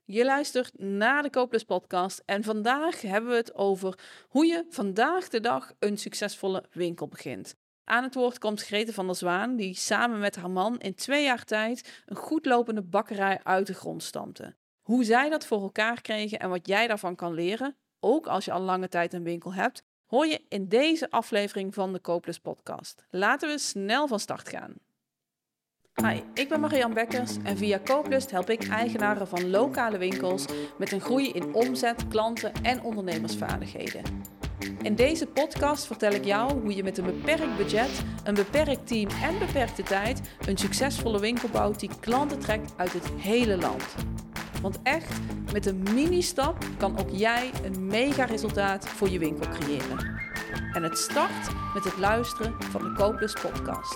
Je luistert naar de Kooplus podcast en vandaag hebben we het over hoe je vandaag de dag een succesvolle winkel begint. Aan het woord komt Grete van der Zwaan, die samen met haar man in 2 jaar tijd een goed lopende bakkerij uit de grond stampte. Hoe zij dat voor elkaar kregen en wat jij daarvan kan leren, ook als je al lange tijd een winkel hebt, hoor je in deze aflevering van de Kooplus podcast. Laten we snel van start gaan. Hi, ik ben Marianne Bekkers en via Kooplust help ik eigenaren van lokale winkels met een groei in omzet, klanten en ondernemersvaardigheden. In deze podcast vertel ik jou hoe je met een beperkt budget, een beperkt team en beperkte tijd een succesvolle winkel bouwt die klanten trekt uit het hele land. Want echt, met een mini-stap kan ook jij een mega resultaat voor je winkel creëren. En het start met het luisteren van de Kooplust podcast.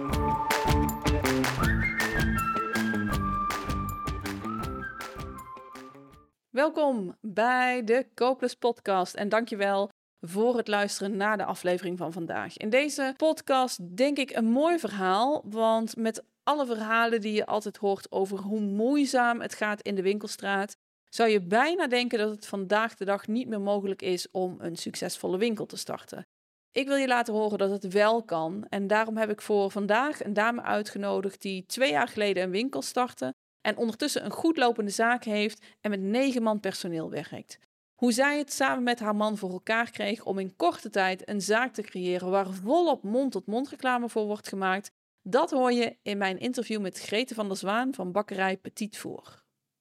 Welkom bij de Kooplus podcast en dankjewel voor het luisteren naar de aflevering van vandaag. In deze podcast denk ik een mooi verhaal, want met alle verhalen die je altijd hoort over hoe moeizaam het gaat in de winkelstraat, zou je bijna denken dat het vandaag de dag niet meer mogelijk is om een succesvolle winkel te starten. Ik wil je laten horen dat het wel kan en daarom heb ik voor vandaag een dame uitgenodigd die 2 jaar geleden een winkel startte en ondertussen een goed lopende zaak heeft en met 9 man personeel werkt. Hoe zij het samen met haar man voor elkaar kreeg om in korte tijd een zaak te creëren waar volop mond-tot-mond reclame voor wordt gemaakt, dat hoor je in mijn interview met Grete van der Zwaan van bakkerij Petit Four.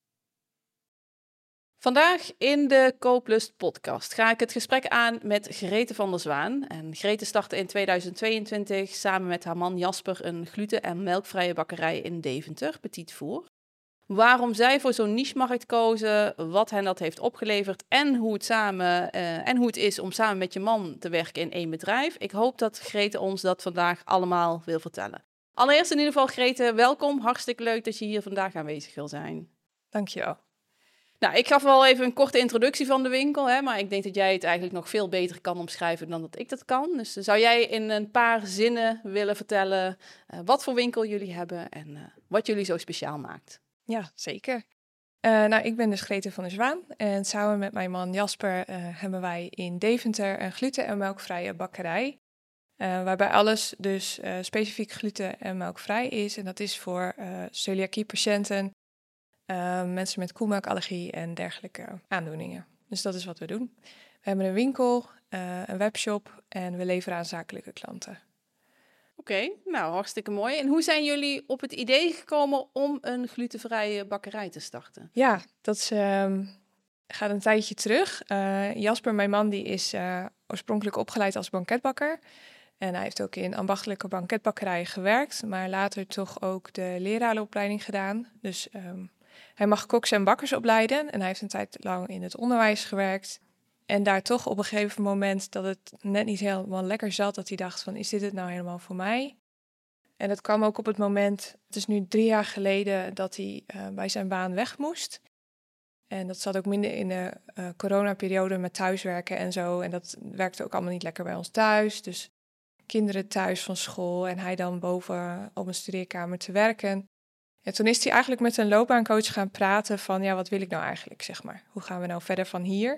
Vandaag in de Kooplust podcast ga ik het gesprek aan met Grete van der Zwaan. En Grete startte in 2022 samen met haar man Jasper een gluten- en melkvrije bakkerij in Deventer, Petit Four. Waarom zij voor zo'n niche-markt kozen, wat hen dat heeft opgeleverd en hoe het is om samen met je man te werken in één bedrijf. Ik hoop dat Grete ons dat vandaag allemaal wil vertellen. Allereerst in ieder geval Grete, welkom. Hartstikke leuk dat je hier vandaag aanwezig wil zijn. Dankjewel. Nou, ik gaf wel even een korte introductie van de winkel, maar ik denk dat jij het eigenlijk nog veel beter kan omschrijven dan dat ik dat kan. Dus zou jij in een paar zinnen willen vertellen wat voor winkel jullie hebben en wat jullie zo speciaal maakt? Ja, zeker. Ik ben dus Grete van der Zwaan en samen met mijn man Jasper hebben wij in Deventer een gluten- en melkvrije bakkerij. Waarbij alles dus specifiek gluten- en melkvrij is. En dat is voor celiakie-patiënten, mensen met koemelkallergie en dergelijke aandoeningen. Dus dat is wat we doen. We hebben een winkel, een webshop en we leveren aan zakelijke klanten. Oké, nou hartstikke mooi. En hoe zijn jullie op het idee gekomen om een glutenvrije bakkerij te starten? Ja, dat gaat een tijdje terug. Jasper, mijn man, die is oorspronkelijk opgeleid als banketbakker. En hij heeft ook in ambachtelijke banketbakkerijen gewerkt, maar later toch ook de lerarenopleiding gedaan. Dus hij mag koks en bakkers opleiden en hij heeft een tijd lang in het onderwijs gewerkt. En daar toch op een gegeven moment dat het net niet helemaal lekker zat, dat hij dacht van, is dit het nou helemaal voor mij? En dat kwam ook op het moment, het is nu 3 jaar geleden, dat hij bij zijn baan weg moest. En dat zat ook minder in de coronaperiode met thuiswerken en zo. En dat werkte ook allemaal niet lekker bij ons thuis. Dus kinderen thuis van school en hij dan boven op een studeerkamer te werken. En toen is hij eigenlijk met een loopbaancoach gaan praten van, ja, wat wil ik nou eigenlijk, zeg maar. Hoe gaan we nou verder van hier?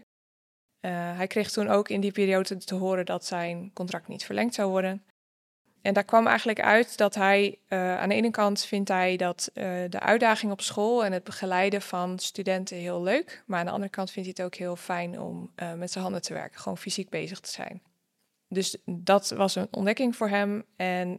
Hij kreeg toen ook in die periode te horen dat zijn contract niet verlengd zou worden. En daar kwam eigenlijk uit dat hij, aan de ene kant vindt hij dat de uitdaging op school en het begeleiden van studenten heel leuk. Maar aan de andere kant vindt hij het ook heel fijn om met zijn handen te werken, gewoon fysiek bezig te zijn. Dus dat was een ontdekking voor hem. En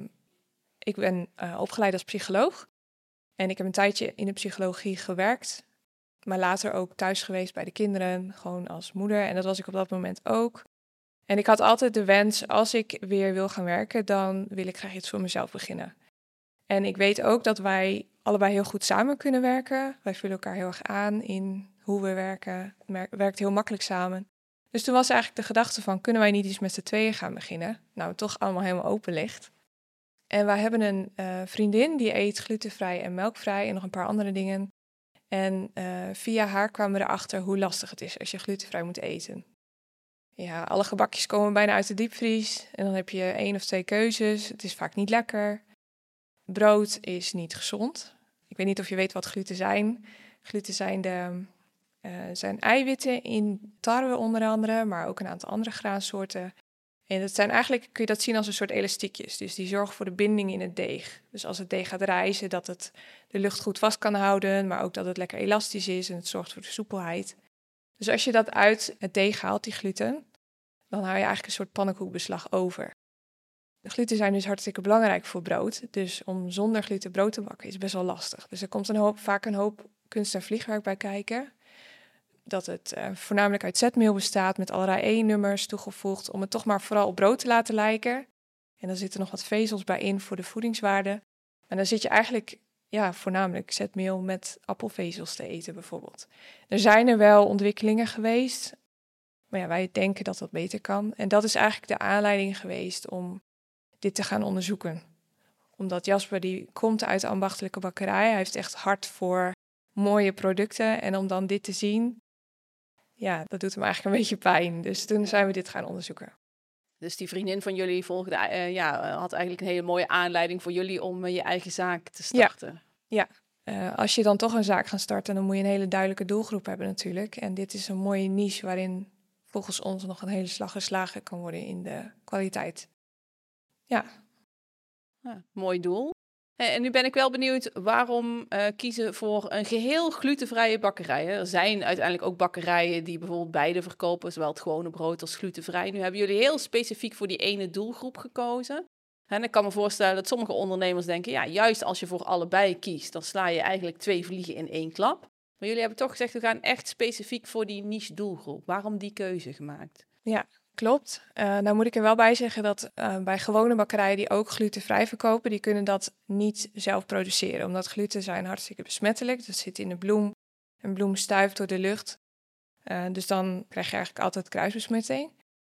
ik ben opgeleid als psycholoog. En ik heb een tijdje in de psychologie gewerkt. Maar later ook thuis geweest bij de kinderen, gewoon als moeder. En dat was ik op dat moment ook. En ik had altijd de wens, als ik weer wil gaan werken, dan wil ik graag iets voor mezelf beginnen. En ik weet ook dat wij allebei heel goed samen kunnen werken. Wij vullen elkaar heel erg aan in hoe we werken. Het werkt heel makkelijk samen. Dus toen was eigenlijk de gedachte van, kunnen wij niet iets met z'n tweeën gaan beginnen? Nou, toch allemaal helemaal open ligt. En wij hebben een vriendin die eet glutenvrij en melkvrij en nog een paar andere dingen. En via haar kwamen we erachter hoe lastig het is als je glutenvrij moet eten. Ja, alle gebakjes komen bijna uit de diepvries en dan heb je 1 of 2 keuzes. Het is vaak niet lekker. Brood is niet gezond. Ik weet niet of je weet wat gluten zijn. Gluten zijn eiwitten in tarwe onder andere, maar ook een aantal andere graansoorten. En dat zijn eigenlijk, kun je dat zien als een soort elastiekjes. Dus die zorgen voor de binding in het deeg. Dus als het deeg gaat rijzen, dat het de lucht goed vast kan houden, maar ook dat het lekker elastisch is en het zorgt voor de soepelheid. Dus als je dat uit het deeg haalt, die gluten, dan hou je eigenlijk een soort pannenkoekbeslag over. De gluten zijn dus hartstikke belangrijk voor brood. Dus om zonder gluten brood te bakken is best wel lastig. Dus er komt vaak een hoop kunst en vliegwerk bij kijken. Dat het voornamelijk uit zetmeel bestaat met allerlei E-nummers toegevoegd om het toch maar vooral op brood te laten lijken. En dan zitten nog wat vezels bij in voor de voedingswaarde. En dan zit je eigenlijk voornamelijk zetmeel met appelvezels te eten bijvoorbeeld. Er zijn er wel ontwikkelingen geweest, maar ja, wij denken dat dat beter kan. En dat is eigenlijk de aanleiding geweest om dit te gaan onderzoeken. Omdat Jasper die komt uit de ambachtelijke bakkerij. Hij heeft echt hart voor mooie producten. En om dan dit te zien, ja, dat doet hem eigenlijk een beetje pijn. Dus toen zijn we dit gaan onderzoeken. Dus die vriendin van jullie had eigenlijk een hele mooie aanleiding voor jullie om je eigen zaak te starten. Ja. Als je dan toch een zaak gaat starten, dan moet je een hele duidelijke doelgroep hebben natuurlijk. En dit is een mooie niche waarin volgens ons nog een hele slag geslagen kan worden in de kwaliteit. Ja. Mooi doel. En nu ben ik wel benieuwd, waarom kiezen voor een geheel glutenvrije bakkerij? Hè? Er zijn uiteindelijk ook bakkerijen die bijvoorbeeld beide verkopen, zowel het gewone brood als glutenvrij. Nu hebben jullie heel specifiek voor die ene doelgroep gekozen. En ik kan me voorstellen dat sommige ondernemers denken, ja, juist als je voor allebei kiest, dan sla je eigenlijk 2 vliegen in 1 klap. Maar jullie hebben toch gezegd, we gaan echt specifiek voor die niche doelgroep. Waarom die keuze gemaakt? Ja, klopt. Nou moet ik er wel bij zeggen dat bij gewone bakkerijen die ook glutenvrij verkopen, die kunnen dat niet zelf produceren. Omdat gluten zijn hartstikke besmettelijk. Dat zit in de bloem. Een bloem stuift door de lucht. Dus dan krijg je eigenlijk altijd kruisbesmetting.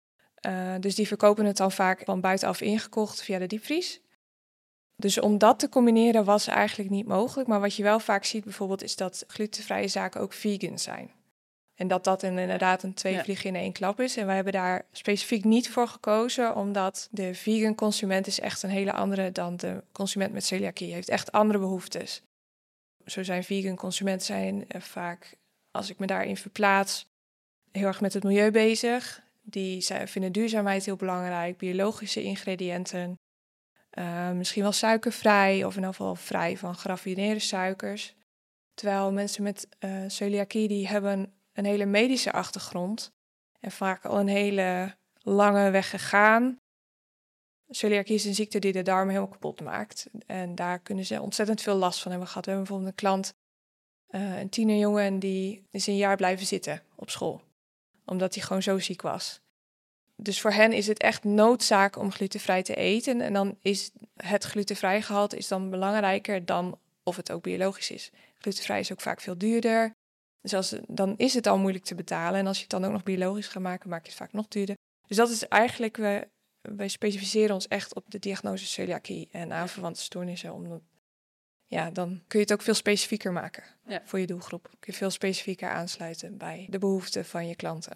Dus die verkopen het dan vaak van buitenaf ingekocht via de diepvries. Dus om dat te combineren was eigenlijk niet mogelijk. Maar wat je wel vaak ziet bijvoorbeeld is dat glutenvrije zaken ook vegan zijn. En dat inderdaad een 2 vliegen in 1 klap is. En wij hebben daar specifiek niet voor gekozen, omdat de vegan consument is echt een hele andere dan de consument met celiakie. Hij heeft echt andere behoeftes. Zo zijn vegan consumenten vaak, als ik me daarin verplaats, heel erg met het milieu bezig. Die vinden duurzaamheid heel belangrijk, biologische ingrediënten. Misschien wel suikervrij of in ieder geval vrij van geraffineerde suikers. Terwijl mensen met celiakie die hebben een hele medische achtergrond en vaak al een hele lange weg gegaan. Celiakie is een ziekte die de darmen helemaal kapot maakt. En daar kunnen ze ontzettend veel last van hebben gehad. We hebben bijvoorbeeld een klant, een tienerjongen, en die is een jaar blijven zitten op school. Omdat hij gewoon zo ziek was. Dus voor hen is het echt noodzaak om glutenvrij te eten. En dan is het glutenvrij gehalte is dan belangrijker dan of het ook biologisch is. Glutenvrij is ook vaak veel duurder. Dus dan is het al moeilijk te betalen. En als je het dan ook nog biologisch gaat maken, maak je het vaak nog duurder. Dus dat is eigenlijk, wij specificeren ons echt op de diagnose celiakie en aanverwante stoornissen. Dan kun je het ook veel specifieker maken voor je doelgroep. Kun je veel specifieker aansluiten bij de behoeften van je klanten.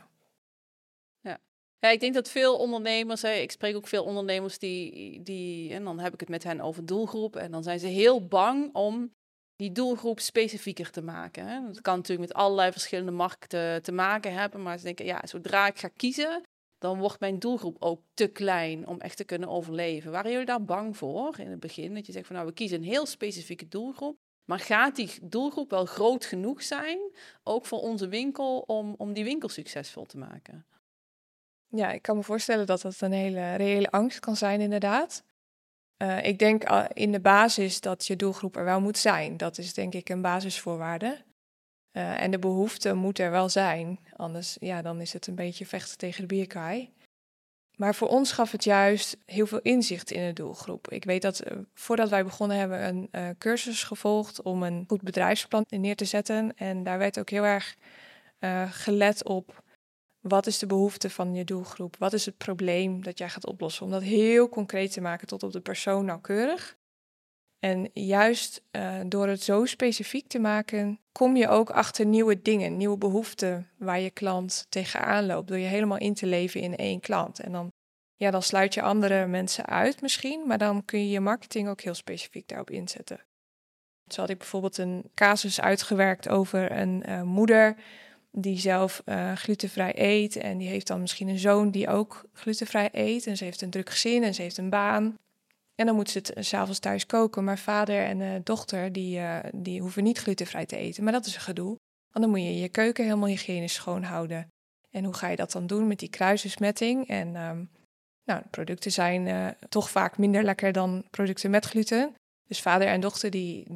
Ja, ik denk dat veel ondernemers, ik spreek ook veel ondernemers die en dan heb ik het met hen over doelgroep. En dan zijn ze heel bang om die doelgroep specifieker te maken. Hè. Dat kan natuurlijk met allerlei verschillende markten te maken hebben. Maar ze denken, ja, zodra ik ga kiezen, dan wordt mijn doelgroep ook te klein om echt te kunnen overleven. Waren jullie daar bang voor in het begin? Dat je zegt van, nou, we kiezen een heel specifieke doelgroep. Maar gaat die doelgroep wel groot genoeg zijn, ook voor onze winkel, om die winkel succesvol te maken? Ja, ik kan me voorstellen dat dat een hele reële angst kan zijn, inderdaad. Ik denk in de basis dat je doelgroep er wel moet zijn. Dat is denk ik een basisvoorwaarde. En de behoefte moet er wel zijn. Anders dan is het een beetje vechten tegen de bierkaai. Maar voor ons gaf het juist heel veel inzicht in de doelgroep. Ik weet dat voordat wij begonnen hebben we een cursus gevolgd om een goed bedrijfsplan neer te zetten. En daar werd ook heel erg gelet op, wat is de behoefte van je doelgroep? Wat is het probleem dat jij gaat oplossen? Om dat heel concreet te maken tot op de persoon nauwkeurig. En juist door het zo specifiek te maken, kom je ook achter nieuwe dingen, nieuwe behoeften waar je klant tegenaan loopt. Door je helemaal in te leven in 1 klant. En dan sluit je andere mensen uit misschien, maar dan kun je je marketing ook heel specifiek daarop inzetten. Zo had ik bijvoorbeeld een casus uitgewerkt over een moeder die zelf glutenvrij eet. En die heeft dan misschien een zoon die ook glutenvrij eet. En ze heeft een druk gezin en ze heeft een baan. En dan moet ze het 's avonds thuis koken. Maar vader en dochter die hoeven niet glutenvrij te eten. Maar dat is een gedoe. Want dan moet je je keuken helemaal hygiënisch schoonhouden. En hoe ga je dat dan doen met die kruisbesmetting? En de producten zijn toch vaak minder lekker dan producten met gluten. Dus vader en dochter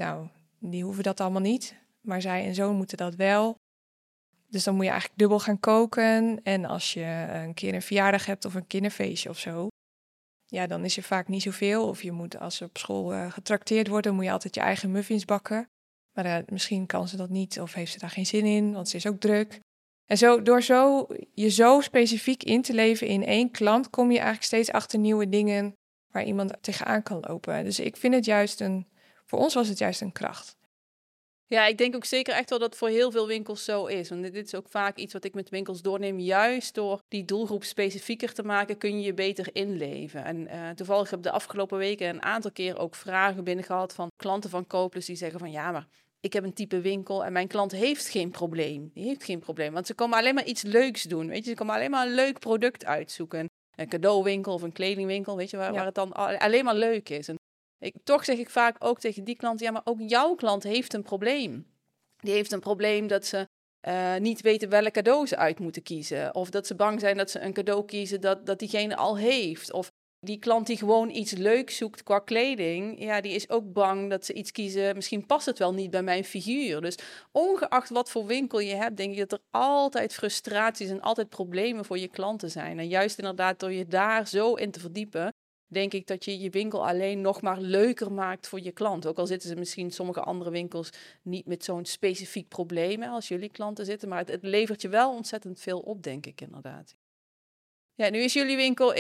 die hoeven dat allemaal niet. Maar zij en zoon moeten dat wel. Dus dan moet je eigenlijk dubbel gaan koken. En als je een keer een verjaardag hebt of een kinderfeestje of zo, ja, dan is er vaak niet zoveel. Of je moet, als ze op school getrakteerd worden, moet je altijd je eigen muffins bakken. Maar misschien kan ze dat niet of heeft ze daar geen zin in, want ze is ook druk. En door je zo specifiek in te leven in één klant, kom je eigenlijk steeds achter nieuwe dingen waar iemand tegenaan kan lopen. Dus ik vind het voor ons was het juist een kracht. Ja, ik denk ook zeker echt wel dat het voor heel veel winkels zo is. Want dit is ook vaak iets wat ik met winkels doorneem. Juist door die doelgroep specifieker te maken, kun je je beter inleven. En toevallig heb ik de afgelopen weken een aantal keer ook vragen binnen gehad van klanten van Cooplus die zeggen van ja, maar ik heb een type winkel en mijn klant heeft geen probleem. Die heeft geen probleem, want ze komen alleen maar iets leuks doen. Weet je, ze komen alleen maar een leuk product uitzoeken. Een cadeauwinkel of een kledingwinkel, weet je, waar het dan alleen maar leuk is. En toch zeg ik vaak ook tegen die klant, ja, maar ook jouw klant heeft een probleem. Die heeft een probleem dat ze niet weten welke cadeau ze uit moeten kiezen. Of dat ze bang zijn dat ze een cadeau kiezen dat diegene al heeft. Of die klant die gewoon iets leuks zoekt qua kleding, ja, die is ook bang dat ze iets kiezen. Misschien past het wel niet bij mijn figuur. Dus ongeacht wat voor winkel je hebt, denk ik dat er altijd frustraties en altijd problemen voor je klanten zijn. En juist inderdaad door je daar zo in te verdiepen, denk ik dat je je winkel alleen nog maar leuker maakt voor je klant. Ook al zitten ze misschien sommige andere winkels niet met zo'n specifiek probleem als jullie klanten zitten. Maar het levert je wel ontzettend veel op, denk ik inderdaad. Ja, nu is jullie winkel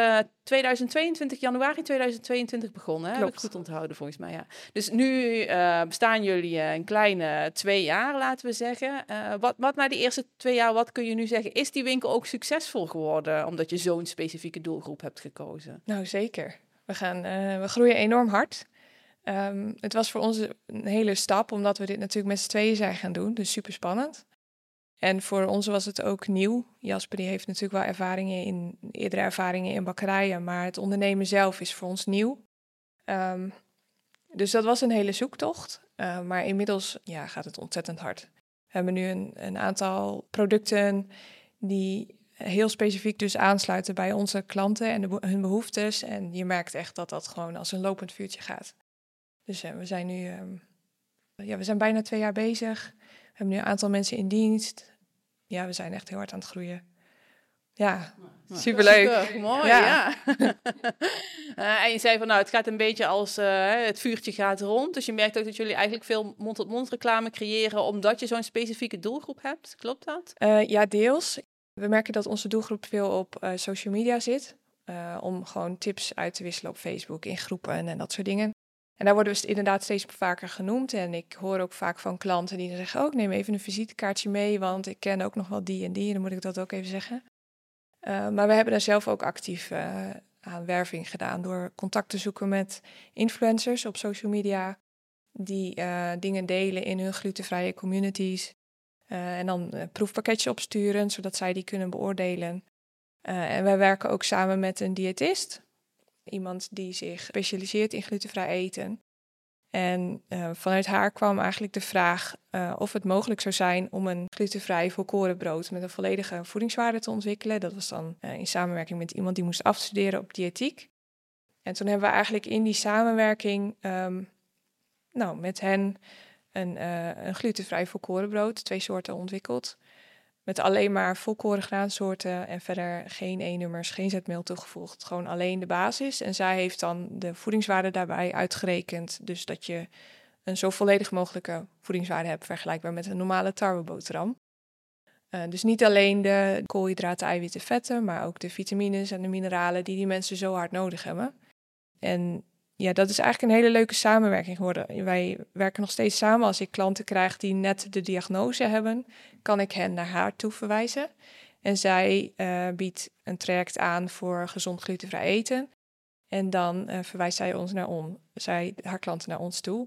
2022, januari 2022 begonnen. Hè? Heb ik goed onthouden volgens mij, ja. Dus nu bestaan jullie een kleine 2 jaar, laten we zeggen. Wat na die eerste 2 jaar, wat kun je nu zeggen? Is die winkel ook succesvol geworden, omdat je zo'n specifieke doelgroep hebt gekozen? Nou, zeker. We groeien enorm hard. Het was voor ons een hele stap, omdat we dit natuurlijk met z'n tweeën zijn gaan doen. Dus super spannend. En voor ons was het ook nieuw. Jasper die heeft natuurlijk wel eerdere ervaringen in bakkerijen, maar het ondernemen zelf is voor ons nieuw. Dus dat was een hele zoektocht. Maar inmiddels gaat het ontzettend hard. We hebben nu een aantal producten die heel specifiek dus aansluiten bij onze klanten en hun behoeftes. En je merkt echt dat dat gewoon als een lopend vuurtje gaat. Dus we zijn nu we zijn bijna 2 jaar bezig. We hebben nu een aantal mensen in dienst. Ja, we zijn echt heel hard aan het groeien. Ja, superleuk. Super, mooi, ja. En je zei van, het gaat een beetje als het vuurtje gaat rond. Dus je merkt ook dat jullie eigenlijk veel mond-tot-mond reclame creëren, omdat je zo'n specifieke doelgroep hebt. Klopt dat? Ja, deels. We merken dat onze doelgroep veel op social media zit. Om gewoon tips uit te wisselen op Facebook, in groepen en dat soort dingen. En daar worden we inderdaad steeds vaker genoemd. En ik hoor ook vaak van klanten die zeggen, ik neem even een visitekaartje mee, want ik ken ook nog wel die en die. En dan moet ik dat ook even zeggen. Maar we hebben daar zelf ook actief aan werving gedaan door contact te zoeken met influencers op social media die dingen delen in hun glutenvrije communities. En dan proefpakketjes opsturen, zodat zij die kunnen beoordelen. En wij werken ook samen met een diëtist. Iemand die zich specialiseert in glutenvrij eten. En vanuit haar kwam eigenlijk de vraag of het mogelijk zou zijn om een glutenvrij volkorenbrood met een volledige voedingswaarde te ontwikkelen. Dat was dan in samenwerking met iemand die moest afstuderen op diëtiek. En toen hebben we eigenlijk in die samenwerking met hen een glutenvrij volkorenbrood, 2 soorten ontwikkeld. Met alleen maar volkoren graansoorten en verder geen E-nummers, geen zetmeel toegevoegd. Gewoon alleen de basis. En zij heeft dan de voedingswaarde daarbij uitgerekend. Dus dat je een zo volledig mogelijke voedingswaarde hebt vergelijkbaar met een normale tarweboterham. Dus niet alleen de koolhydraten, eiwitten, vetten, maar ook de vitamines en de mineralen die mensen zo hard nodig hebben. En ja, dat is eigenlijk een hele leuke samenwerking geworden. Wij werken nog steeds samen. Als ik klanten krijg die net de diagnose hebben, kan ik hen naar haar toe verwijzen. En zij biedt een traject aan voor gezond glutenvrij eten. En dan verwijst zij haar klanten naar ons toe.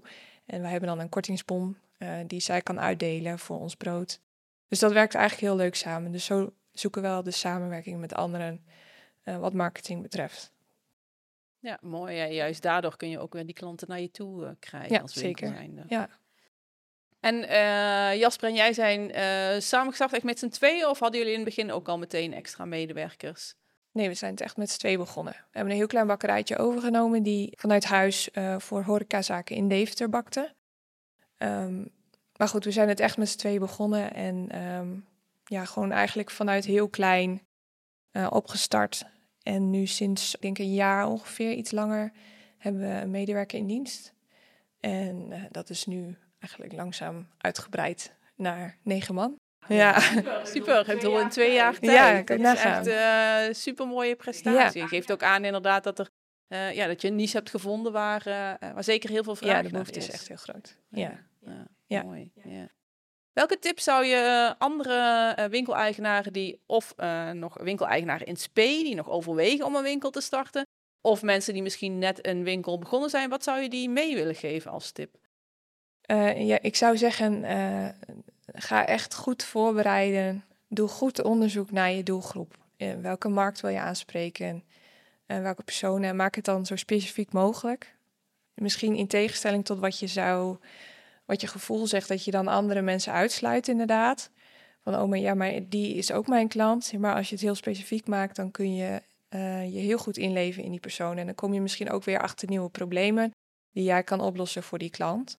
En wij hebben dan een kortingsbon die zij kan uitdelen voor ons brood. Dus dat werkt eigenlijk heel leuk samen. Dus zo zoeken we wel de samenwerking met anderen wat marketing betreft. Ja, mooi. Ja, juist daardoor kun je ook weer die klanten naar je toe krijgen Ja, als winkel zeker. zijnde. Ja. En Jasper en jij zijn samengestart echt met z'n tweeën of hadden jullie in het begin ook al meteen extra medewerkers? Nee, we zijn het echt met z'n tweeën begonnen. We hebben een heel klein bakkerijtje overgenomen die vanuit huis voor horecazaken in Deventer bakte. Maar goed, we zijn het echt met z'n tweeën begonnen en gewoon eigenlijk vanuit heel klein opgestart. En nu sinds, ik denk een jaar ongeveer, iets langer, hebben we een medewerker in dienst. En dat is nu eigenlijk langzaam uitgebreid naar 9 man. Ja, Super. Ik bedoel, in 2 jaar tijd. Ja, kan je dat is nagaan. echt een super mooie prestatie. Je geeft ook aan inderdaad dat dat je een niche hebt gevonden waar zeker heel veel vraag ja, naar de behoefte is. is echt heel groot. Ja. Ja. Mooi. Ja. Welke tips zou je andere winkeleigenaren die of nog winkeleigenaren in spe die nog overwegen om een winkel te starten, of mensen die misschien net een winkel begonnen zijn, wat zou je die mee willen geven als tip? Ik zou zeggen, ga echt goed voorbereiden. Doe goed onderzoek naar je doelgroep. Welke markt wil je aanspreken? Welke personen? Maak het dan zo specifiek mogelijk. Misschien in tegenstelling tot wat je gevoel zegt, dat je dan andere mensen uitsluit inderdaad. Van, maar die is ook mijn klant. Maar als je het heel specifiek maakt, dan kun je je heel goed inleven in die persoon. En dan kom je misschien ook weer achter nieuwe problemen die jij kan oplossen voor die klant.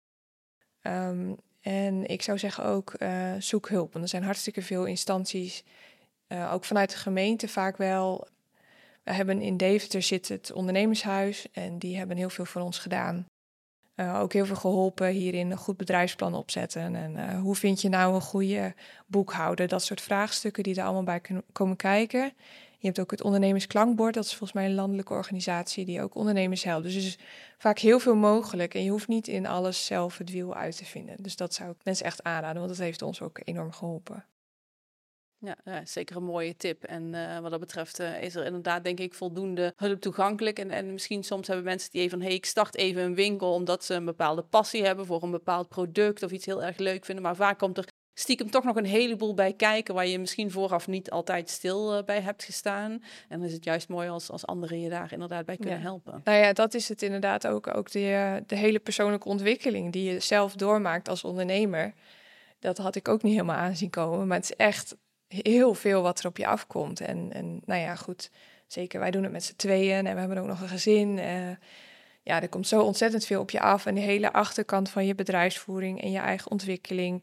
En ik zou zeggen ook, zoek hulp. Want er zijn hartstikke veel instanties, ook vanuit de gemeente vaak wel. We hebben in Deventer zit het ondernemershuis en die hebben heel veel voor ons gedaan. Ook heel veel geholpen hierin een goed bedrijfsplan opzetten. En hoe vind je nou een goede boekhouder? Dat soort vraagstukken die er allemaal bij komen kijken. Je hebt ook het ondernemersklankbord. Dat is volgens mij een landelijke organisatie die ook ondernemers helpt. Dus er is vaak heel veel mogelijk. En je hoeft niet in alles zelf het wiel uit te vinden. Dus dat zou ik mensen echt aanraden, want dat heeft ons ook enorm geholpen. Ja, zeker een mooie tip. En wat dat betreft is er inderdaad, denk ik, voldoende hulp toegankelijk. En misschien soms hebben mensen die even van, ik start even een winkel omdat ze een bepaalde passie hebben voor een bepaald product of iets heel erg leuk vinden. Maar vaak komt er stiekem toch nog een heleboel bij kijken waar je misschien vooraf niet altijd stil bij hebt gestaan. En dan is het juist mooi als anderen je daar inderdaad bij kunnen helpen. Nou ja, dat is het inderdaad ook de hele persoonlijke ontwikkeling die je zelf doormaakt als ondernemer. Dat had ik ook niet helemaal aanzien komen, maar het is echt heel veel wat er op je afkomt. En nou ja, goed, zeker wij doen het met z'n tweeën en we hebben ook nog een gezin. Er komt zo ontzettend veel op je af. En de hele achterkant van je bedrijfsvoering en je eigen ontwikkeling.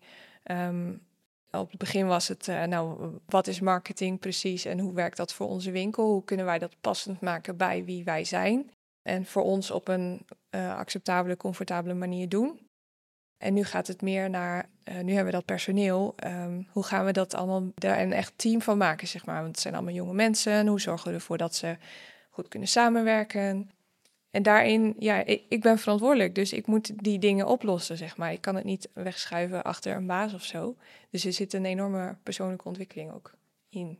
Op het begin was het, wat is marketing precies en hoe werkt dat voor onze winkel? Hoe kunnen wij dat passend maken bij wie wij zijn? En voor ons op een acceptabele, comfortabele manier doen. En nu gaat het meer naar, nu hebben we dat personeel. Hoe gaan we dat allemaal daar een echt team van maken, zeg maar? Want het zijn allemaal jonge mensen. Hoe zorgen we ervoor dat ze goed kunnen samenwerken? En daarin, ik ben verantwoordelijk, dus ik moet die dingen oplossen, zeg maar. Ik kan het niet wegschuiven achter een baas of zo. Dus er zit een enorme persoonlijke ontwikkeling ook in.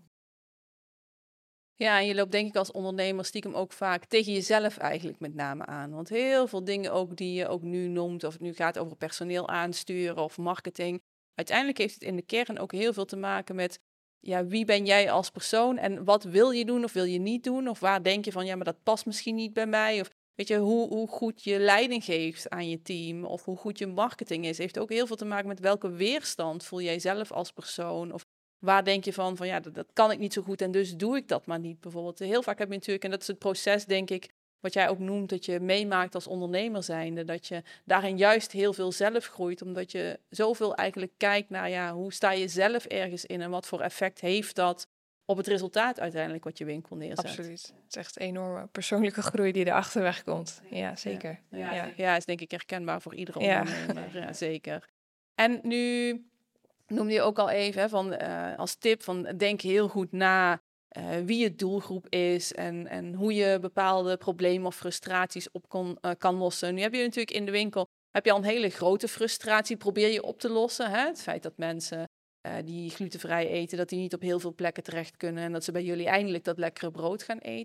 Ja, en je loopt denk ik als ondernemer stiekem ook vaak tegen jezelf eigenlijk met name aan. Want heel veel dingen ook die je ook nu noemt, of het nu gaat over personeel aansturen of marketing. Uiteindelijk heeft het in de kern ook heel veel te maken met, wie ben jij als persoon en wat wil je doen of wil je niet doen? Of waar denk je van, maar dat past misschien niet bij mij? Of weet je, hoe goed je leiding geeft aan je team of hoe goed je marketing is, heeft ook heel veel te maken met welke weerstand voel jij zelf als persoon. Of waar denk je van dat kan ik niet zo goed en dus doe ik dat maar niet bijvoorbeeld. Heel vaak heb je natuurlijk, en dat is het proces denk ik, wat jij ook noemt, dat je meemaakt als ondernemer zijnde, dat je daarin juist heel veel zelf groeit, omdat je zoveel eigenlijk kijkt naar, hoe sta je zelf ergens in en wat voor effect heeft dat op het resultaat uiteindelijk wat je winkel neerzet. Absoluut. Het is echt een enorme persoonlijke groei die erachter wegkomt. Ja, zeker. Ja, is denk ik herkenbaar voor iedere ondernemer. Ja, zeker. En nu noemde je ook al even als tip van denk heel goed na wie je doelgroep is en hoe je bepaalde problemen of frustraties op kan lossen. Nu heb je natuurlijk in de winkel al een hele grote frustratie, probeer je op te lossen. Hè? Het feit dat mensen die glutenvrij eten, dat die niet op heel veel plekken terecht kunnen en dat ze bij jullie eindelijk dat lekkere brood gaan eten.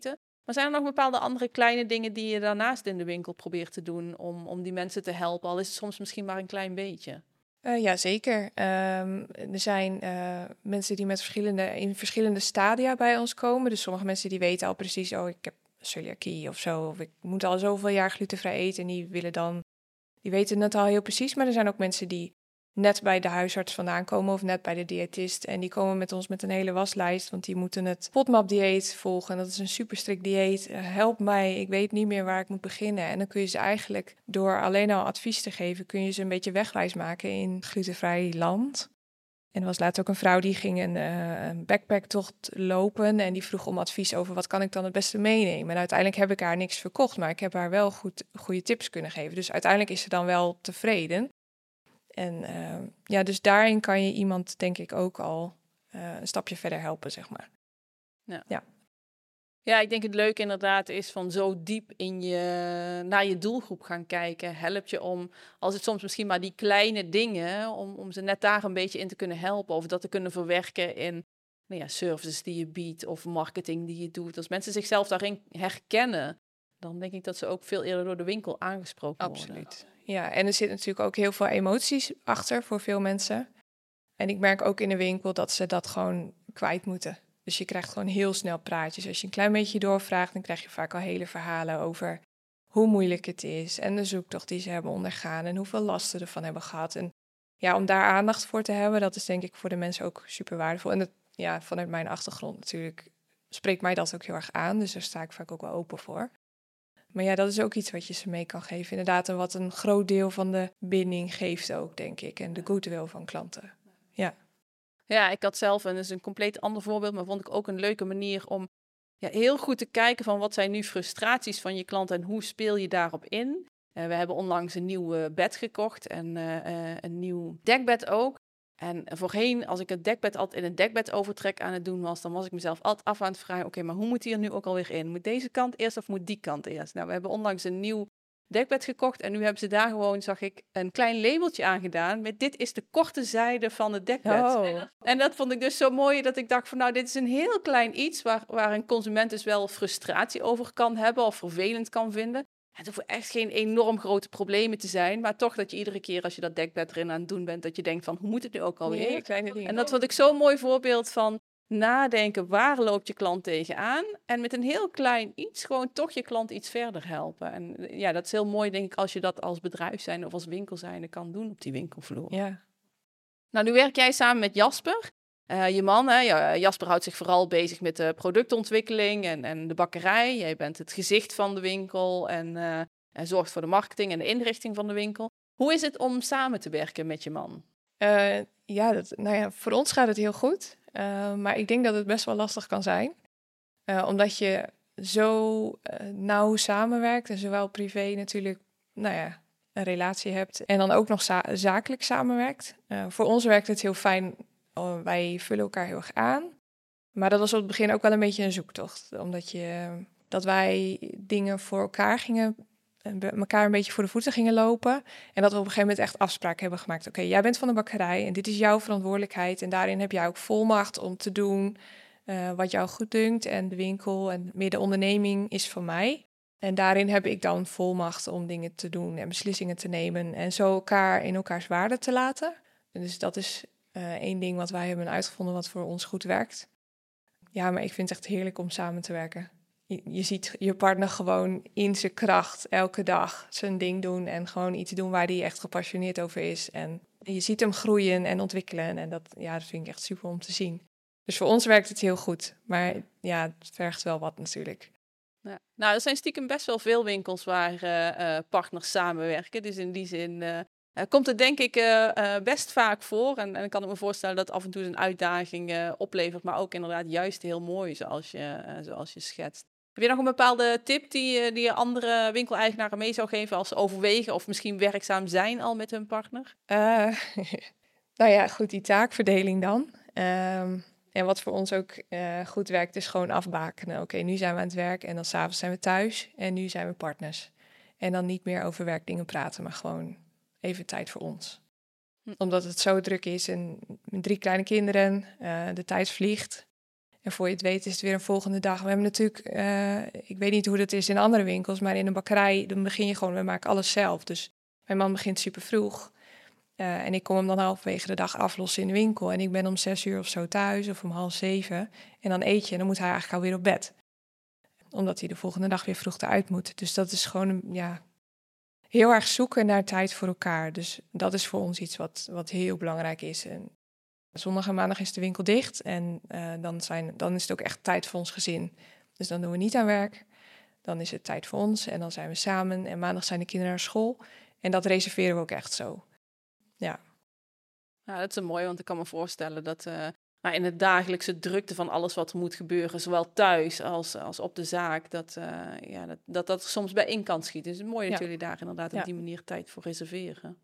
Maar zijn er nog bepaalde andere kleine dingen die je daarnaast in de winkel probeert te doen om die mensen te helpen? Al is het soms misschien maar een klein beetje. Ja, zeker. Er zijn mensen die in verschillende stadia bij ons komen. Dus sommige mensen die weten al precies, oh, ik heb celiakie of zo. Of ik moet al zoveel jaar glutenvrij eten. En die weten het al heel precies. Maar er zijn ook mensen die net bij de huisarts vandaan komen of net bij de diëtist. En die komen met ons met een hele waslijst, want die moeten het FODMAP-dieet volgen. Dat is een super strikt dieet. Help mij, ik weet niet meer waar ik moet beginnen. En dan kun je ze eigenlijk, door alleen al advies te geven, kun je ze een beetje wegwijs maken in glutenvrij land. En er was laatst ook een vrouw die ging een backpacktocht lopen en die vroeg om advies over wat kan ik dan het beste meenemen. En uiteindelijk heb ik haar niks verkocht, maar ik heb haar wel goede tips kunnen geven. Dus uiteindelijk is ze dan wel tevreden. En dus daarin kan je iemand denk ik ook al een stapje verder helpen, zeg maar. Ja, ik denk het leuke inderdaad is van zo diep naar je doelgroep gaan kijken. Helpt je om, als het soms misschien maar die kleine dingen, om ze net daar een beetje in te kunnen helpen. Of dat te kunnen verwerken in services die je biedt of marketing die je doet. Als mensen zichzelf daarin herkennen, dan denk ik dat ze ook veel eerder door de winkel aangesproken worden. Absoluut. Ja, en er zit natuurlijk ook heel veel emoties achter voor veel mensen. En ik merk ook in de winkel dat ze dat gewoon kwijt moeten. Dus je krijgt gewoon heel snel praatjes. Als je een klein beetje doorvraagt, dan krijg je vaak al hele verhalen over hoe moeilijk het is. En de zoektocht die ze hebben ondergaan en hoeveel last ze ervan hebben gehad. En ja, om daar aandacht voor te hebben, dat is denk ik voor de mensen ook super waardevol. En vanuit mijn achtergrond natuurlijk spreekt mij dat ook heel erg aan. Dus daar sta ik vaak ook wel open voor. Maar ja, dat is ook iets wat je ze mee kan geven. Inderdaad, en wat een groot deel van de binding geeft ook, denk ik. En de goodwill van klanten. Ja. Ja, ik had zelf, en dat is een compleet ander voorbeeld, maar vond ik ook een leuke manier om heel goed te kijken van wat zijn nu frustraties van je klant en hoe speel je daarop in. We hebben onlangs een nieuw bed gekocht en een nieuw dekbed ook. En voorheen, als ik het dekbed altijd in een dekbedovertrek aan het doen was, dan was ik mezelf altijd af aan het vragen, oké, maar hoe moet die er nu ook alweer in? Moet deze kant eerst of moet die kant eerst? Nou, we hebben onlangs een nieuw dekbed gekocht en nu hebben ze daar gewoon, zag ik, een klein labeltje aan gedaan met dit is de korte zijde van het dekbed. Oh. En dat vond ik dus zo mooi dat ik dacht van nou, dit is een heel klein iets waar een consument dus wel frustratie over kan hebben of vervelend kan vinden. Het hoeft echt geen enorm grote problemen te zijn, maar toch dat je iedere keer als je dat dekbed erin aan het doen bent, dat je denkt van hoe moet het nu ook alweer? Nee, kleine dingen. En dat vond ik zo'n mooi voorbeeld van nadenken, waar loopt je klant tegenaan? En met een heel klein iets gewoon toch je klant iets verder helpen. En ja, dat is heel mooi denk ik als je dat als bedrijf zijn of als winkel zijnde kan doen op die winkelvloer. Ja. Nou, nu werk jij samen met Jasper. Je man, Jasper houdt zich vooral bezig met de productontwikkeling en de bakkerij. Jij bent het gezicht van de winkel en zorgt voor de marketing en de inrichting van de winkel. Hoe is het om samen te werken met je man? Voor ons gaat het heel goed. Maar ik denk dat het best wel lastig kan zijn. Omdat je zo nauw samenwerkt en zowel privé natuurlijk een relatie hebt en dan ook nog zakelijk samenwerkt. Voor ons werkt het heel fijn. Wij vullen elkaar heel erg aan. Maar dat was op het begin ook wel een beetje een zoektocht. Dat wij dingen voor elkaar elkaar een beetje voor de voeten gingen lopen. En dat we op een gegeven moment echt afspraken hebben gemaakt. Oké, jij bent van de bakkerij en dit is jouw verantwoordelijkheid. En daarin heb jij ook volmacht om te doen wat jou goed dunkt. En de winkel en meer de onderneming is van mij. En daarin heb ik dan volmacht om dingen te doen en beslissingen te nemen. En zo elkaar in elkaars waarde te laten. Dus dat is één ding wat wij hebben uitgevonden wat voor ons goed werkt. Ja, maar ik vind het echt heerlijk om samen te werken. Je ziet je partner gewoon in zijn kracht elke dag zijn ding doen en gewoon iets doen waar hij echt gepassioneerd over is. En je ziet hem groeien en ontwikkelen en dat vind ik echt super om te zien. Dus voor ons werkt het heel goed, maar ja, het vergt wel wat natuurlijk. Ja. Nou, er zijn stiekem best wel veel winkels waar partners samenwerken. Dus in die zin komt het denk ik best vaak voor. En ik kan me voorstellen dat af en toe een uitdaging oplevert, maar ook inderdaad juist heel mooi zoals je schetst. Heb je nog een bepaalde tip die je andere winkeleigenaren mee zou geven als ze overwegen of misschien werkzaam zijn al met hun partner? Goed, die taakverdeling dan. En wat voor ons ook goed werkt, is gewoon afbakenen. Oké, nu zijn we aan het werk en dan 's avonds zijn we thuis en nu zijn we partners. En dan niet meer over werkdingen praten, maar gewoon even tijd voor ons. Omdat het zo druk is en met 3 kleine kinderen, de tijd vliegt. En voor je het weet is het weer een volgende dag. We hebben natuurlijk, ik weet niet hoe dat is in andere winkels, maar in een bakkerij, dan begin je gewoon, we maken alles zelf. Dus mijn man begint super vroeg. En ik kom hem dan halverwege de dag aflossen in de winkel. En ik ben om 6 uur of zo thuis, of om 6:30. En dan eet je en dan moet hij eigenlijk alweer op bed. Omdat hij de volgende dag weer vroeg eruit moet. Dus dat is gewoon heel erg zoeken naar tijd voor elkaar. Dus dat is voor ons iets wat heel belangrijk is. En zondag en maandag is de winkel dicht. En dan is het ook echt tijd voor ons gezin. Dus dan doen we niet aan werk. Dan is het tijd voor ons en dan zijn we samen. En maandag zijn de kinderen naar school. En dat reserveren we ook echt zo. Ja. Ja, dat is mooi, want ik kan me voorstellen dat in het dagelijkse drukte van alles wat er moet gebeuren, zowel thuis als op de zaak, dat er soms bij in kan schieten. Dus het is mooi dat jullie daar inderdaad op die manier tijd voor reserveren.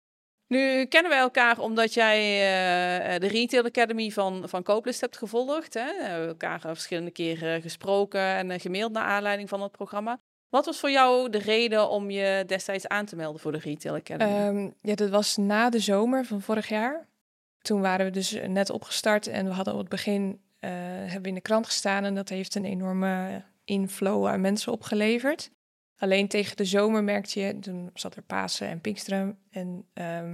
Nu kennen wij elkaar omdat jij de Retail Academy van Kooplust hebt gevolgd. Hè? We hebben elkaar verschillende keren gesproken en gemaild naar aanleiding van het programma. Wat was voor jou de reden om je destijds aan te melden voor de Retail Academy? Dat was na de zomer van vorig jaar. Toen waren we dus net opgestart en we hadden op het begin hebben we in de krant gestaan en dat heeft een enorme inflow aan mensen opgeleverd. Alleen tegen de zomer merkte je, toen zat er Pasen en Pinksteren en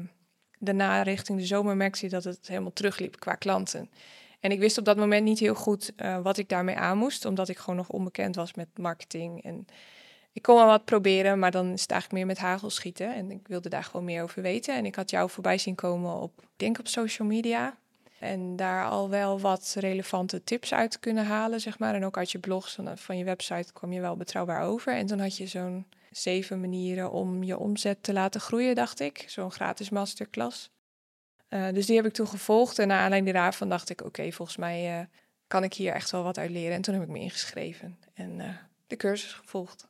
daarna richting de zomer merkte je dat het helemaal terugliep qua klanten. En ik wist op dat moment niet heel goed wat ik daarmee aan moest, omdat ik gewoon nog onbekend was met marketing. En ik kon wel wat proberen, maar dan is het eigenlijk meer met hagel schieten. En ik wilde daar gewoon meer over weten. En ik had jou voorbij zien komen op social media. En daar al wel wat relevante tips uit kunnen halen, zeg maar. En ook uit je blogs van je website kwam je wel betrouwbaar over. En toen had je zo'n 7 manieren om je omzet te laten groeien, dacht ik. Zo'n gratis masterclass. Dus die heb ik toen gevolgd. En naar aanleiding daarvan dacht ik, oké, volgens mij kan ik hier echt wel wat uit leren. En toen heb ik me ingeschreven en de cursus gevolgd.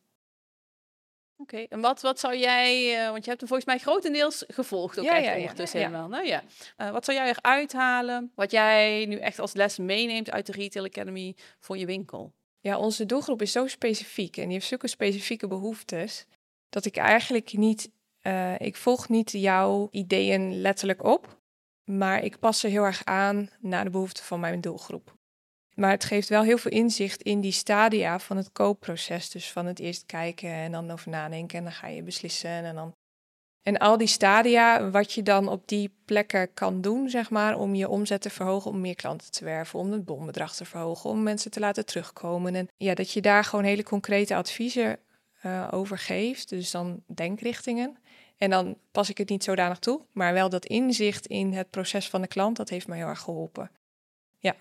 Oké, en wat zou jij, want je hebt hem volgens mij grotendeels gevolgd ook ondertussen helemaal. Nou ja, wat zou jij eruit halen, wat jij nu echt als les meeneemt uit de Retail Academy voor je winkel? Ja, onze doelgroep is zo specifiek en die heeft zulke specifieke behoeftes, dat ik eigenlijk niet, ik volg niet jouw ideeën letterlijk op, maar ik pas ze heel erg aan naar de behoeften van mijn doelgroep. Maar het geeft wel heel veel inzicht in die stadia van het koopproces. Dus van het eerst kijken en dan over nadenken en dan ga je beslissen. En al die stadia, wat je dan op die plekken kan doen, zeg maar, om je omzet te verhogen, om meer klanten te werven, om het bonbedrag te verhogen, om mensen te laten terugkomen. En ja, dat je daar gewoon hele concrete adviezen over geeft, dus dan denkrichtingen. En dan pas ik het niet zodanig toe, maar wel dat inzicht in het proces van de klant, dat heeft me heel erg geholpen. Ja.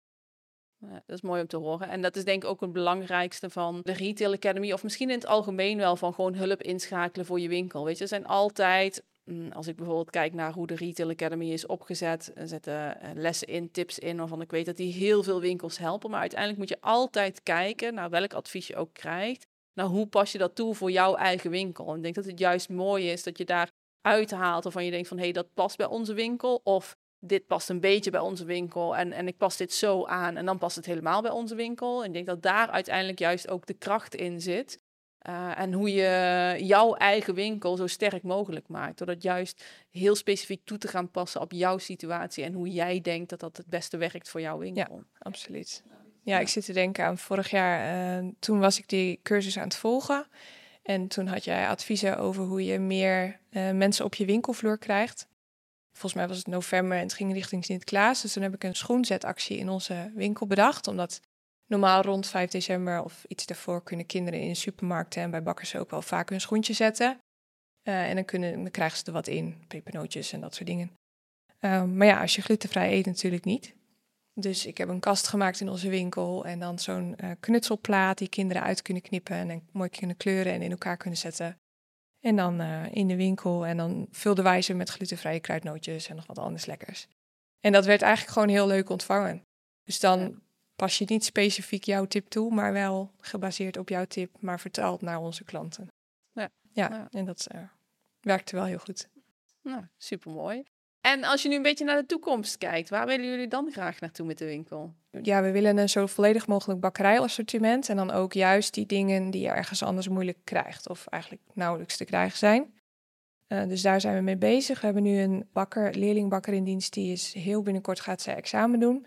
Ja, dat is mooi om te horen. En dat is denk ik ook het belangrijkste van de Retail Academy. Of misschien in het algemeen wel van gewoon hulp inschakelen voor je winkel. Weet je, er zijn altijd, als ik bijvoorbeeld kijk naar hoe de Retail Academy is opgezet, zetten lessen in, tips in, waarvan ik weet dat die heel veel winkels helpen. Maar uiteindelijk moet je altijd kijken naar welk advies je ook krijgt. Nou, hoe pas je dat toe voor jouw eigen winkel? En ik denk dat het juist mooi is dat je daar uithaalt waarvan je denkt van, hé, dat past bij onze winkel. Of dit past een beetje bij onze winkel en ik pas dit zo aan en dan past het helemaal bij onze winkel. En ik denk dat daar uiteindelijk juist ook de kracht in zit. En hoe je jouw eigen winkel zo sterk mogelijk maakt. Door dat juist heel specifiek toe te gaan passen op jouw situatie en hoe jij denkt dat dat het beste werkt voor jouw winkel. Ja, absoluut. Ja, ik zit te denken aan vorig jaar. Toen was ik die cursus aan het volgen. En toen had jij adviezen over hoe je meer mensen op je winkelvloer krijgt. Volgens mij was het november en het ging richting Sint-Klaas. Dus toen heb ik een schoenzetactie in onze winkel bedacht. Omdat normaal rond 5 december of iets daarvoor kunnen kinderen in supermarkten en bij bakkers ook wel vaak hun schoentje zetten. En dan krijgen ze er wat in, pepernootjes en dat soort dingen. Maar ja, als je glutenvrij eet natuurlijk niet. Dus ik heb een kast gemaakt in onze winkel en dan zo'n knutselplaat die kinderen uit kunnen knippen en mooi kunnen kleuren en in elkaar kunnen zetten. En dan in de winkel en dan vulden wij ze met glutenvrije kruidnootjes en nog wat anders lekkers. En dat werd eigenlijk gewoon heel leuk ontvangen. Dus dan pas je niet specifiek jouw tip toe, maar wel gebaseerd op jouw tip, maar vertaald naar onze klanten. Ja. En dat werkte wel heel goed. Nou, supermooi. En als je nu een beetje naar de toekomst kijkt, waar willen jullie dan graag naartoe met de winkel? Ja, we willen een zo volledig mogelijk bakkerijassortiment. En dan ook juist die dingen die je ergens anders moeilijk krijgt. Of eigenlijk nauwelijks te krijgen zijn. Dus daar zijn we mee bezig. We hebben nu een leerlingbakker in dienst. Die is heel binnenkort gaat zij examen doen.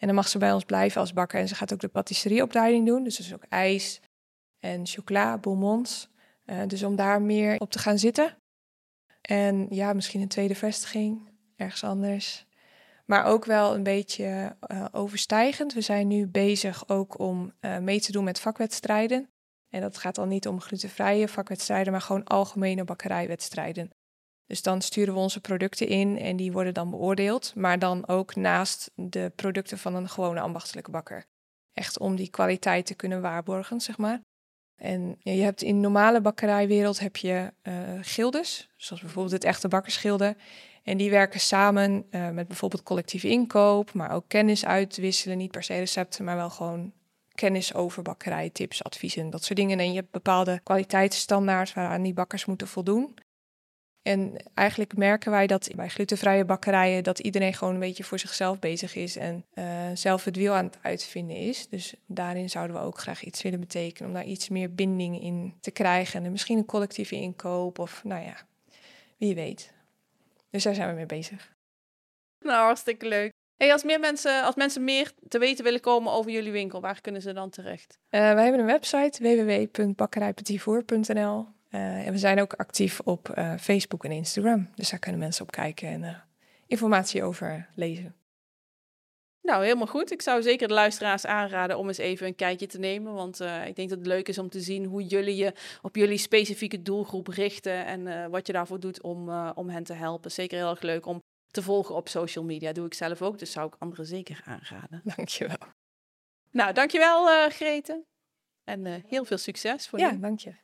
En dan mag ze bij ons blijven als bakker. En ze gaat ook de patisserieopleiding doen. Dus ook ijs en chocola, bonbons. Dus om daar meer op te gaan zitten. En ja, misschien een tweede vestiging, ergens anders. Maar ook wel een beetje overstijgend. We zijn nu bezig ook om mee te doen met vakwedstrijden. En dat gaat dan niet om glutenvrije vakwedstrijden, maar gewoon algemene bakkerijwedstrijden. Dus dan sturen we onze producten in en die worden dan beoordeeld. Maar dan ook naast de producten van een gewone ambachtelijke bakker. Echt om die kwaliteit te kunnen waarborgen, zeg maar. En je hebt in de normale bakkerijwereld heb je gildes, zoals bijvoorbeeld het Echte Bakkersgilde. En die werken samen met bijvoorbeeld collectieve inkoop, maar ook kennis uitwisselen. Niet per se recepten, maar wel gewoon kennis over bakkerij, tips, adviezen, dat soort dingen. En je hebt bepaalde kwaliteitsstandaards waaraan die bakkers moeten voldoen. En eigenlijk merken wij dat bij glutenvrije bakkerijen dat iedereen gewoon een beetje voor zichzelf bezig is en zelf het wiel aan het uitvinden is. Dus daarin zouden we ook graag iets willen betekenen om daar iets meer binding in te krijgen. En misschien een collectieve inkoop of nou ja, wie weet. Dus daar zijn we mee bezig. Nou, hartstikke leuk. Hey, als mensen meer te weten willen komen over jullie winkel, waar kunnen ze dan terecht? Wij hebben een website www.bakkerijpetitvoer.nl. En we zijn ook actief op Facebook en Instagram. Dus daar kunnen mensen op kijken en informatie over lezen. Nou, helemaal goed. Ik zou zeker de luisteraars aanraden om eens even een kijkje te nemen. Want ik denk dat het leuk is om te zien hoe jullie je op jullie specifieke doelgroep richten. En wat je daarvoor doet om hen te helpen. Zeker heel erg leuk om te volgen op social media. Doe ik zelf ook, dus zou ik anderen zeker aanraden. Dankjewel. Nou, dankjewel Grete. En heel veel succes voor nu. Ja, dank je.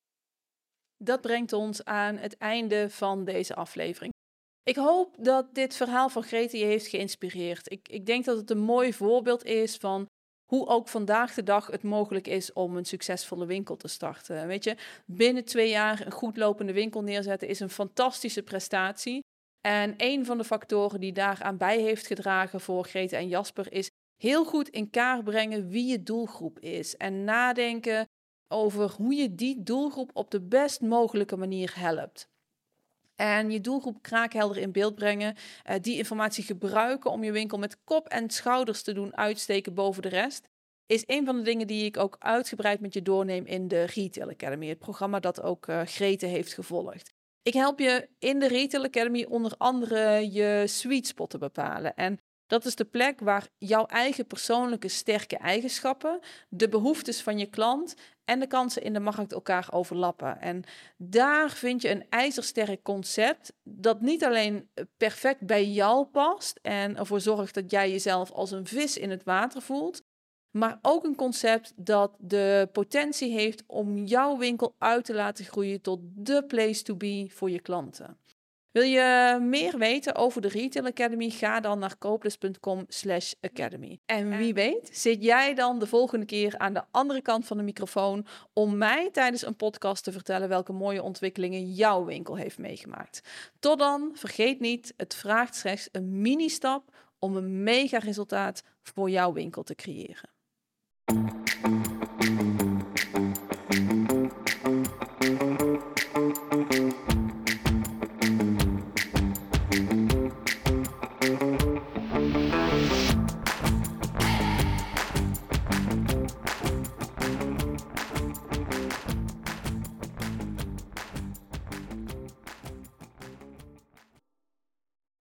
Dat brengt ons aan het einde van deze aflevering. Ik hoop dat dit verhaal van Grete je heeft geïnspireerd. Ik denk dat het een mooi voorbeeld is van hoe ook vandaag de dag het mogelijk is om een succesvolle winkel te starten. Weet je, binnen 2 jaar een goed lopende winkel neerzetten is een fantastische prestatie. En een van de factoren die daaraan bij heeft gedragen voor Grete en Jasper is heel goed in kaart brengen wie je doelgroep is. En nadenken over hoe je die doelgroep op de best mogelijke manier helpt. En je doelgroep kraakhelder in beeld brengen. Die informatie gebruiken om je winkel met kop en schouders te doen uitsteken boven de rest. Is een van de dingen die ik ook uitgebreid met je doorneem in de Retail Academy. Het programma dat ook Grete heeft gevolgd. Ik help je in de Retail Academy onder andere je sweet spot te bepalen. En dat is de plek waar jouw eigen persoonlijke sterke eigenschappen, de behoeftes van je klant en de kansen in de markt elkaar overlappen. En daar vind je een ijzersterk concept dat niet alleen perfect bij jou past en ervoor zorgt dat jij jezelf als een vis in het water voelt, maar ook een concept dat de potentie heeft om jouw winkel uit te laten groeien tot de place to be voor je klanten. Wil je meer weten over de Retail Academy? Ga dan naar kooples.com/academy. En wie weet zit jij dan de volgende keer aan de andere kant van de microfoon om mij tijdens een podcast te vertellen welke mooie ontwikkelingen jouw winkel heeft meegemaakt. Tot dan, vergeet niet, het vraagt slechts een mini-stap om een mega resultaat voor jouw winkel te creëren.